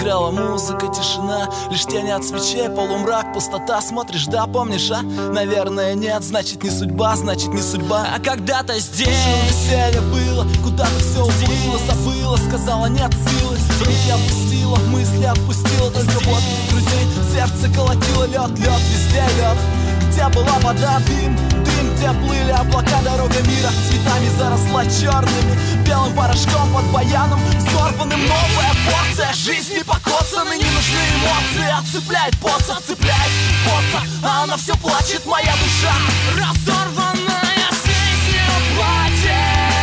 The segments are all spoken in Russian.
Заиграла музыка, тишина, лишь тени от свечей, полумрак, пустота. Смотришь, да, помнишь, а? Наверное, нет, значит не судьба, значит не судьба. А когда-то здесь веселье было, куда-то все уплыло, забыла, сказала нет силы. Руки опустила, мысли отпустила, только вот в груди сердце колотило лед, лед, везде лед. Где была вода, дым, где плыли облака, дорога мира цветами заросла черными, белым порошком под баяном, взорванным. Новая порция жизни покоцаны, не нужны эмоции, отцепляет поца, отцепляет поца, а она все плачет, моя душа разорванная жизнью плачет.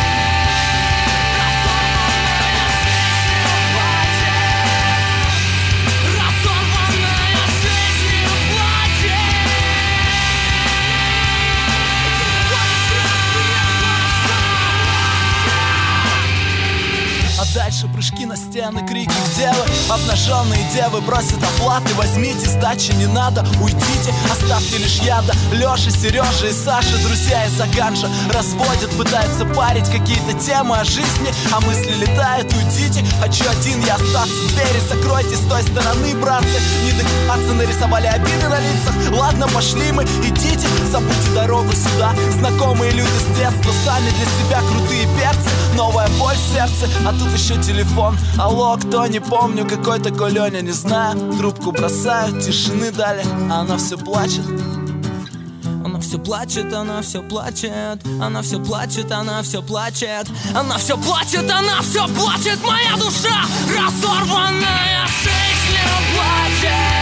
А дальше прыжки на стены, крики девы, обнаженные девы бросят оплаты. Возьмите сдачи, не надо, уйдите, оставьте лишь яда. Леша, Сережа и Саша, друзья из Аганжа, разводят, пытаются парить какие-то темы о жизни, а мысли летают, уйдите. Хочу один я остаться, двери закройте с той стороны, братцы. Не докопаться, нарисовали обиды на лицах. Ладно, пошли мы, идите, забудьте дорогу сюда. Знакомые люди с детства, сами для себя крутые перцы. Новая боль в сердце, а тут еще телефон. Алло, кто, не помню, какой такой Леня, не знаю. Трубку бросаю, тишины дали, а она все плачет. Она все плачет, она все плачет, она все плачет, она все плачет, она все плачет, она все плачет, моя душа разорванная жизнью плачет.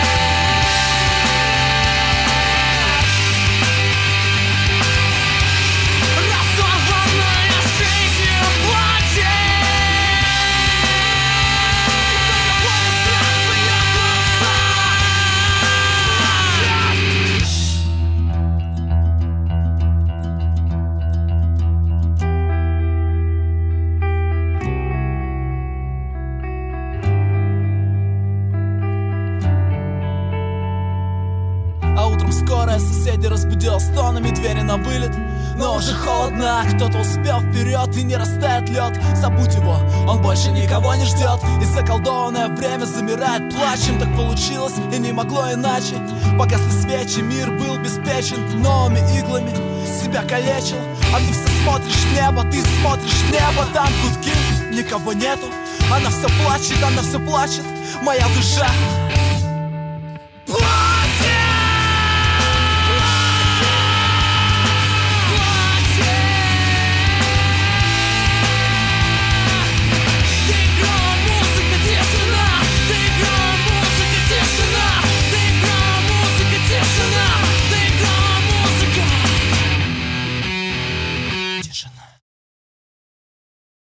Скорая соседи разбудила стонами, двери на вылет. Но уже холодно, кто-то успел вперед и не растает лед. Забудь его, он больше никого не ждет. И заколдованное время замирает плачем. Так получилось и не могло иначе. Погасли свечи, мир был обеспечен новыми иглами, себя калечил. А ты все смотришь в небо, ты смотришь в небо. Там гудки, никого нету. Она все плачет, моя душа